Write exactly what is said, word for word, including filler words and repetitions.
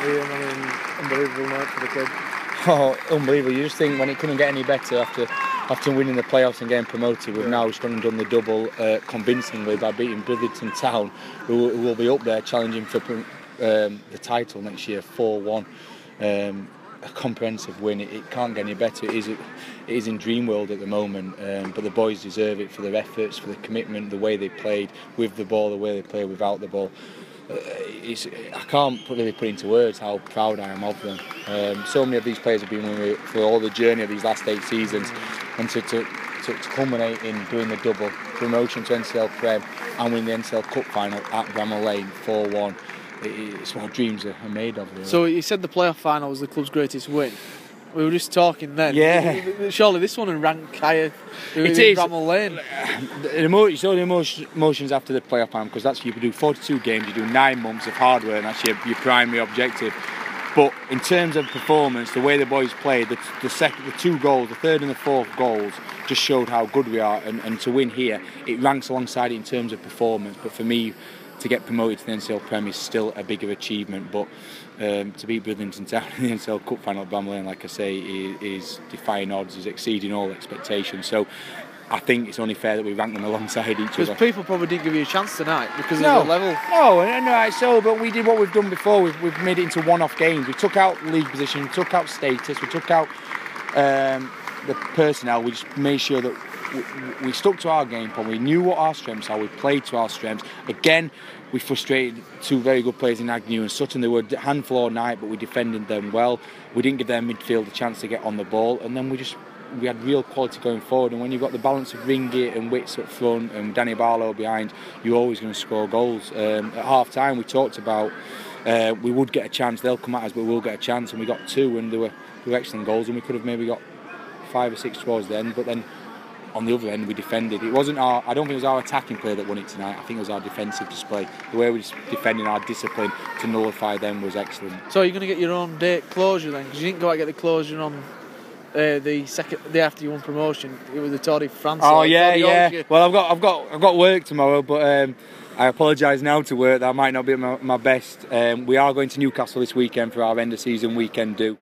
Ian, I mean, unbelievable night for the club. Oh, unbelievable. You just think when it couldn't get any better after after winning the playoffs and getting promoted, we've yeah. now just gone and done the double uh, convincingly by beating Bridlington Town, who, who will be up there challenging for um, the title next year, four one. Um, a comprehensive win. It, it can't get any better. It is, it is in dream world at the moment, um, but the boys deserve it for their efforts, for the commitment, the way they played with the ball, the way they play without the ball. Uh, it's, I can't put, really put into words how proud I am of them. Um, so many of these players have been with me for all the journey of these last eight seasons, and to, to, to, to culminate in doing the double promotion to N C L Prem and win the N C L Cup final at Bramall Lane four one. It's what dreams are made of. Really. So you said the playoff final was the club's greatest win. We were just talking then. Yeah. Surely this one would rank higher. It is. Bramall Lane. The emotion, so the emotion, emotions after the playoff final, because that's you do forty-two games, you do nine months of hard work, and that's your, your primary objective. But in terms of performance, the way the boys played, the, the second, the two goals, the third and the fourth goals, just showed how good we are. And, and to win here, it ranks alongside it in terms of performance. But for me, to get promoted to the N C L Prem is still a bigger achievement, but um, to beat Bridlington Town in the N C L Cup final at Bramall Lane, like I say, is, is defying odds, is exceeding all expectations. So I think it's only fair that we rank them alongside each other. Because people probably didn't give you a chance tonight because no, of the level. No, no, right, so, but we did what we've done before. We've, we've made it into one-off games. We took out league position, we took out status, we took out um, the personnel. We just made sure that we, we stuck to our game plan. We knew what our strengths are. We played to our strengths. Again, we frustrated two very good players in Agnew and Sutton. They were a handful all night, but we defended them well. We didn't give their midfield a chance to get on the ball, and then we just we had real quality going forward. And when you've got the balance of Ringett and Witts up front and Danny Barlow behind, you're always going to score goals. Um, at half time, we talked about uh, we would get a chance. They'll come at us, but we'll get a chance. And we got two, and they were, they were excellent goals. And we could have maybe got five or six towards the end, but then on the other end we defended. It wasn't our, I don't think it was our attacking play that won it tonight. I think it was our defensive display. The way we were defending, our discipline to nullify them was excellent. So you're going to get your own date closure then, because you didn't go out and get the closure on uh, the second day after you won promotion. It was the Tour de France. Oh yeah, yeah. Well, I've got, I've got, I've got work tomorrow, but um, I apologise now to work. That might not be my, my best. Um, we are going to Newcastle this weekend for our end of season weekend do.